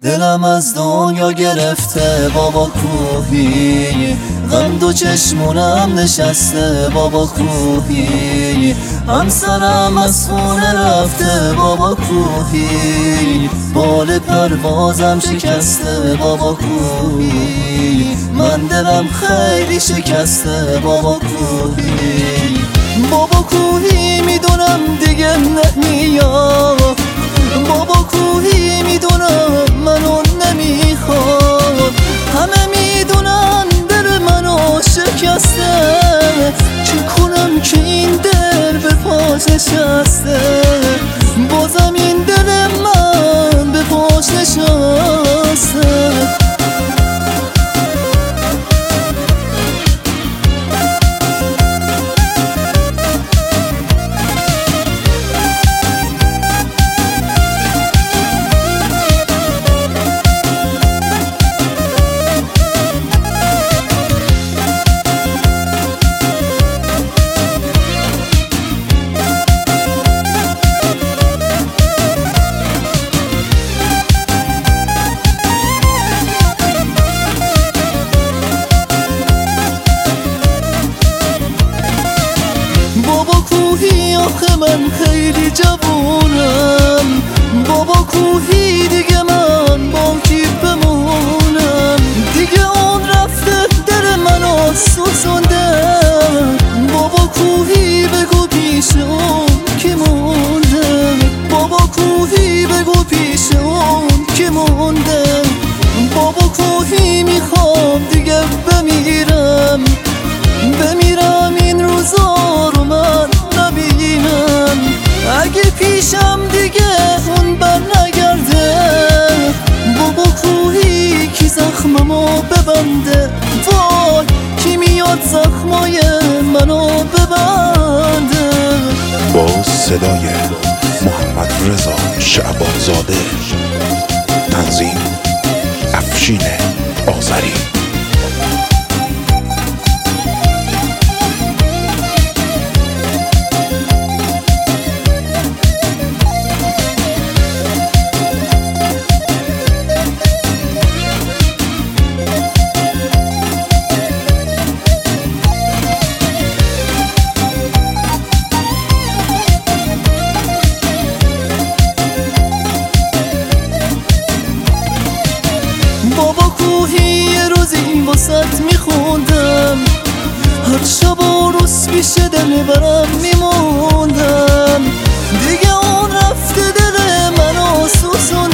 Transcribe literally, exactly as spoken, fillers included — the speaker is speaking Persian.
دلم از دنیا گرفته بابا کوهی، غم دو چشمونم نشسته بابا کوهی، همسرم از خونه رفته بابا کوهی، بال پروازم شکسته بابا کوهی، من دلم خیلی شکسته بابا کوهی. بابا کوهی میدونم دیگه نمیاد، بابا کوهی میدونم منو نمیخواد، همه میدونن دل منو شکسته، چه کنم که این دل به پاش نشسته، بازم این دل من به پاش نشسته. بابا کوهی آخه من خیلی جوونم، بابا کوهی دیگه من با کی بمونم، دیگه اون رفته دل منو سوزونده، بابا کوهی بگو پیش اون کی مونده، بابا کوهی بگو پیش اون کی مونده، بابا کوهی میخوام دیگه بمیرم، بمیرم این روزا رو من نبینم، اگه پیشم دیگه اون بر نگرده، بابا کوهی کی زخممو ببنده، وای کی میاد زخمای منو ببنده. با صدای محمد رضا شعبانزاده، تنظیم افشین آذری. بابا کوهی یه روزی واسط میخوندم، هر شب و روز پیش دل برم میموندم، دیگه اون رفته دل منو سوزون